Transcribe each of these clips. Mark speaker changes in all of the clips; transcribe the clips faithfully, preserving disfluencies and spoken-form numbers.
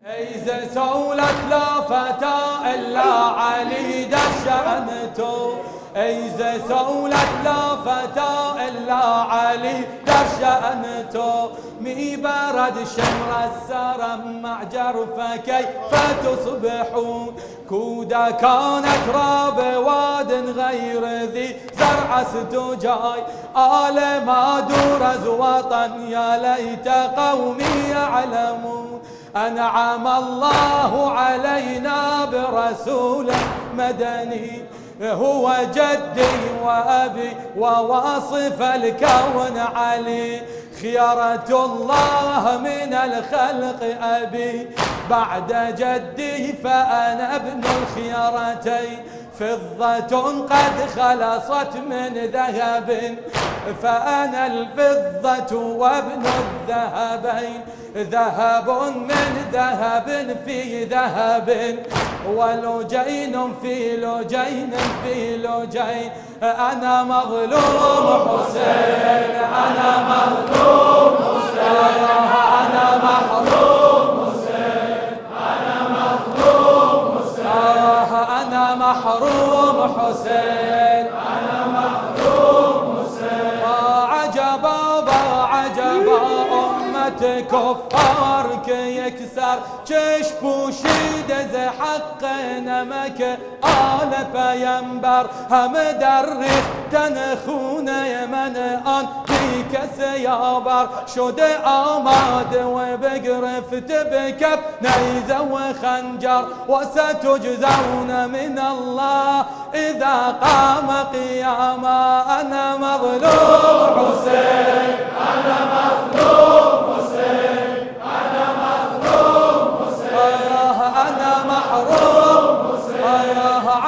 Speaker 1: إذا سولت لا فتى إلا علي دشأنته، إذا سولت لا فتى إلا علي دشأنته، مي برد شمر السرم مع جرف كيف تصبحون، كودا كانت راب واد غير ذي زرع ستجاي، آل ما درز وطن يا ليت قومي يعلمون، أنعم الله علينا برسول مدني هو جدي وأبي وواصف الكون علي، خيرة الله من الخلق أبي بعد جدي فأنا ابن الخيرتين، فضة قد خلصت من ذهب فأنا الفضة وابن الذهبين، ذهب من ذهب في ذهب ولجين في لجين في لجين، أنا مظلوم حسين أنا مظلوم حسين أنا محروم حسين أنا مظلوم حسين أنا محروم حسين أنا محروم حسين، وعجبا وعجبا أمة كفار كيكسر چش پوشید ز حق نمک آل پیمبر، همه در ریختن خونه من آن بی کس یاور، شده آماده و بگرفت به کف نیزه و خنجر، و ستجزون من الله اذا قام قیاما، انا مظلوم حسین انا مظلوم حسین انا مظلوم حسین انا محروم حسین،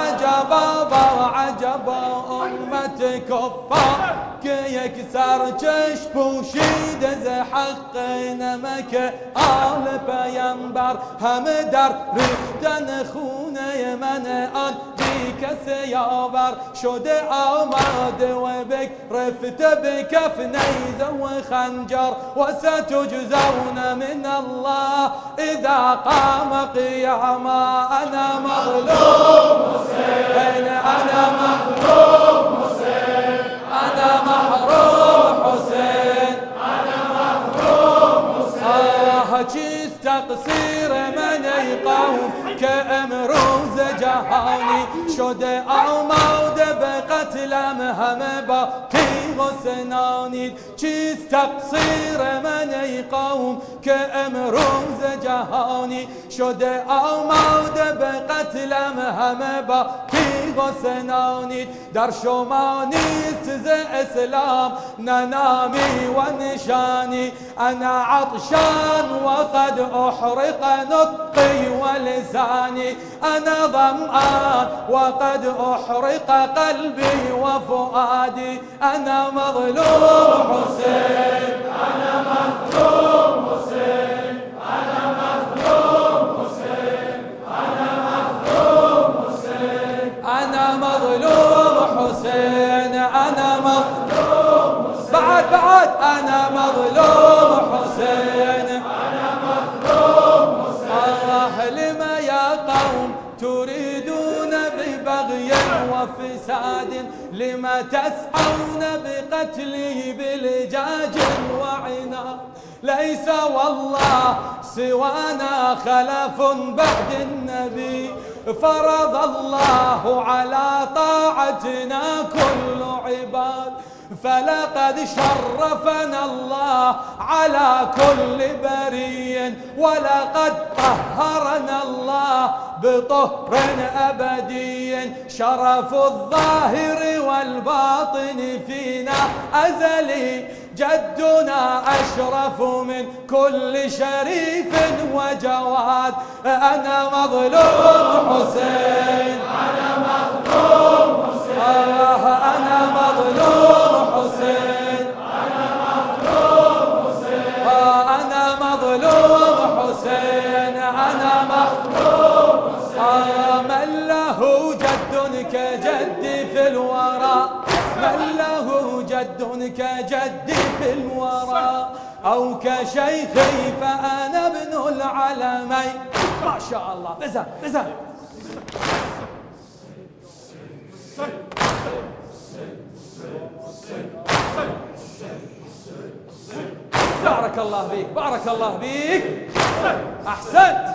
Speaker 1: عجبا وعجبا امت کفار که یک سر چش پوشید ز حق نمک آل پیمبر، همه در ریختن خونه من آن بی کس یاور، شده آماده و بگرفت به کف نیزه و خنجر، و ستجزون من الله اذا قام قیاما، انا مظلوم حسین انا مظلوم حسین انا محروم حسین انا محروم حسین، چیست تقصیر من ای قوم که امروز جهانی شده آماده به قتلم همه با تیغ و سنانید، چیست تقصیر من ای قوم که امروز جهانی شده آماده به قتلم همه با تیغ و سنانید، در شما نیست ز اسلام نه نامی و نشانی، انا عطشان وقد احرق نطقي ولساني، انا ظمآن وقد احرق قلبي وفؤادي، انا مظلوم حسين انا مظلوم حسين انا مظلوم حسين انا مظلوم حسين انا مظلوم حسين انا مظلوم حسين، بعد بعد انا مظلوم حسين انا مظلوم حسين، الله لما يا قوم تريدون ببغي وفساد، لما تسعون بقتله بلجاج وعناد، ليس والله سوانا خلف بعد النبي، فرض الله على طاعتنا كل عباد، فلقد شرفنا الله على كل بري، ولقد طهرنا الله بطهر أبدي، شرف الظاهر والباطن فينا أزلي، جدنا أشرف من كل شريف وجواد، أنا مظلوم حسين أنا مظلوم حسين أنا مظلوم حسين أنا مظلوم حسين أنا مظلوم حسين أنا مظلوم حسين، من له جد كجدي في الورى، من له جد جد كجدي في الورى أو كشيخي فأنا ابن العلمين. ما شاء الله. بزن بزن. بارك الله فيك بارك الله فيك. أحسنت.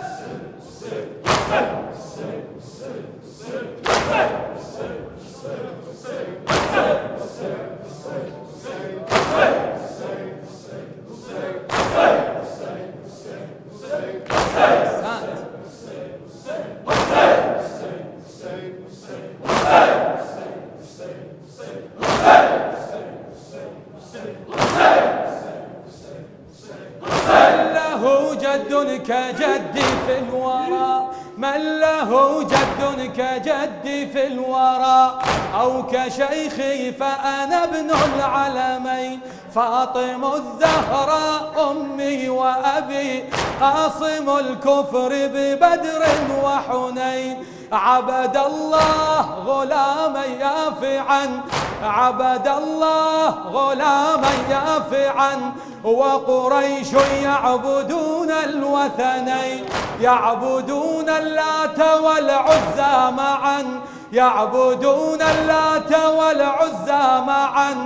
Speaker 1: كجدي في الورى من له جد كجدي في الورى أو كشيخي فأنا ابن العلمين. فاطم الزهراء أمي وأبي قاصم الكفر ببدر وحنين. عبد الله غلاما يافعا عبد الله غلاما يافعا وقريش يعبدون الوثنين. يعبدون اللات والعزى معا يعبدون اللات والعزى معا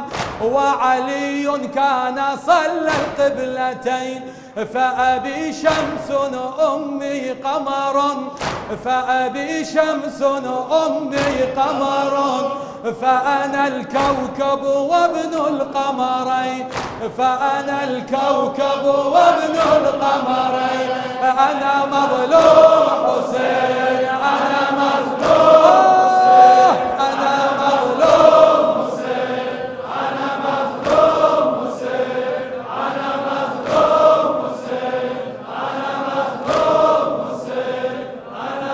Speaker 1: وعلي كان صلى القبلتين. فأبي شمس أمي قمر فأبي شمس أمي قمر فأنا الكوكب وابن القمرين. فأنا الكوكب وابن القمرين. أنا مظلوم حسين أنا مظلوم أنا مظلوم حسين أنا مظلوم حسين أنا مظلوم حسين أنا مظلوم حسين أنا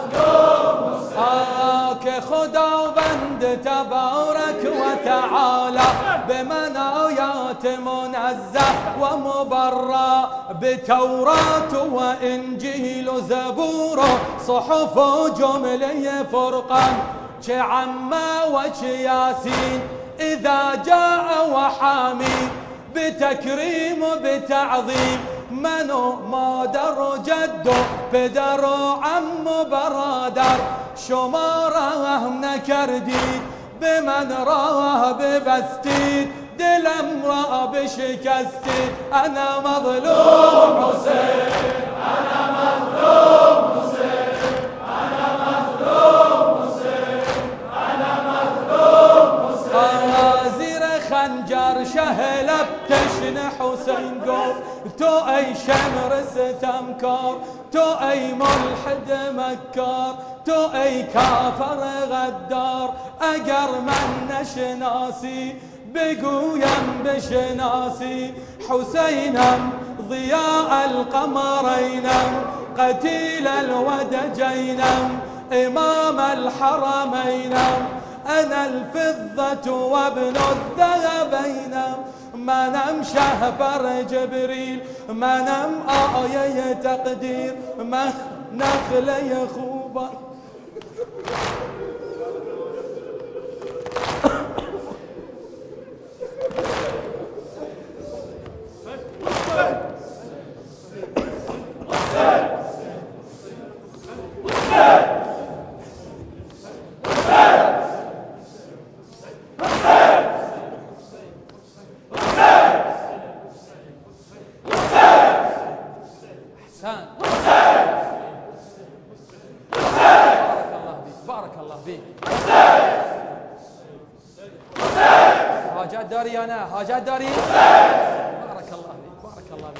Speaker 1: مظلوم حسين. که خداوند تبارک و تعالی بمن آیات منزه و مبرا بتورات و انجیل و زبور و صحف و جمله فرقان چه عما و چه یاسین اذا جاء وحامید بتكريم وبتعظيم. من و مادر و جد و پدر و عم و برادر شما راه نکردید به من راه ببستید دلم را بشکستید. انا مظلوم حسین انا مظلوم حسین انا مظلوم حسین انا مظلوم حسین. زیر خنجر شه لب تشنه حسین گفت تو ای شمر ستمکار تو ای ملحد مکار تو ای کافر غدار. اگر من نشناسی بگویم بشناسی حسینم ضیاء القمرینم قتیل الودجینم امام الحرمینم انا الفضة وابن الذهبینم. منم شهبر جبریل منم آیه تقدیر مخ نخله خوبا. بارك الله فيك. حاجات داري انا حاجات داري. بارك الله فيك بارك الله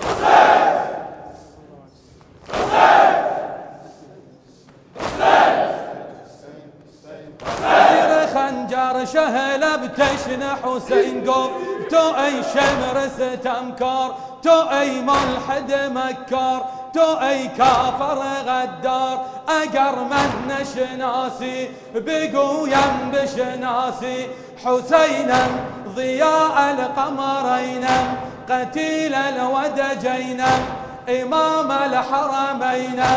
Speaker 1: فيك. خنجر شهل بتشن حسين قف تو اي شمر ستمكار تو اي ملحد مكار تو ای کافر غدار. اگر من نشناسی بگویم بشناسی حسینم ضیاء القمرینم قتیل الودجینم امام الحرمینم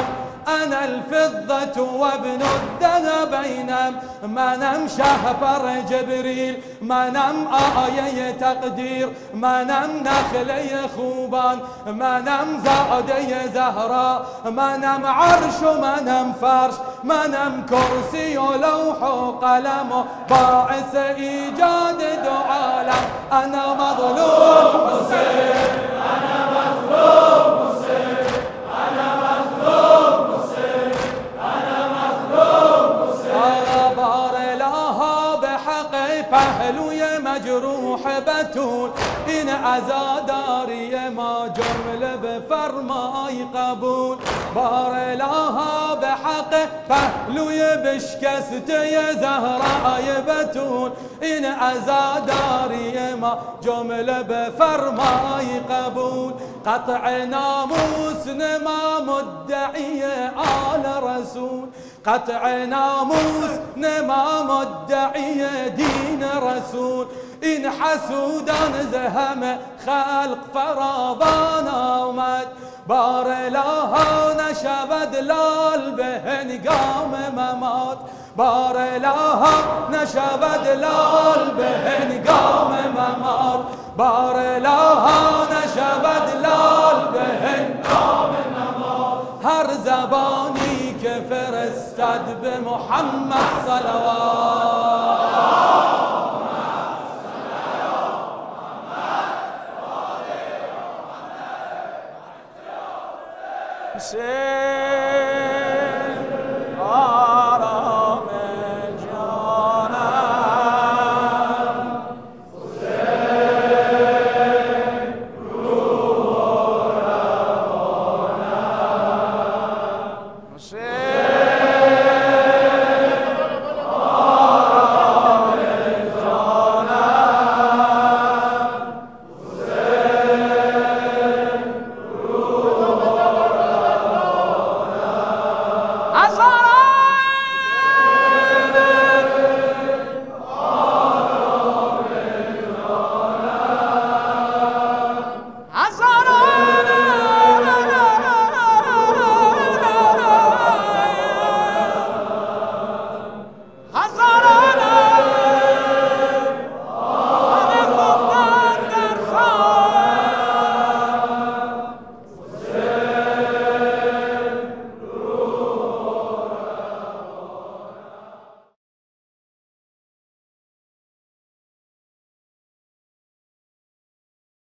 Speaker 1: أنا الفضة وابن الذهبين منم شهبر جبريل منم آية تقدير منم نخلي خوبان منم زادي زهراء منم عرش منم فرش منم كرسي ولوح وقلم باعث إيجاد دو عالم أنا مظلوم حسين أنا مظلوم حسين أنا مظلوم حسين أنا مظلوم حسين بار لها بحق پهلوی مجروح بتول این عزاداری ما جمله بفرمای قبول بار لها بحق پهلوی بشکسته زهرای بتول این عزاداری ما جمله بفرمای قبول قطع ناموس نما مدعی آل رسول قطع ناموس نما مدعی دین رسول این حسودان زهم خلق فراوان آمد بار لها نشود لال به هنگام ممات بار لها نشود لال به هنگام ممات بار لها نشود لال به هنگام ممات هر زبانی که فرستد به محمد صلوات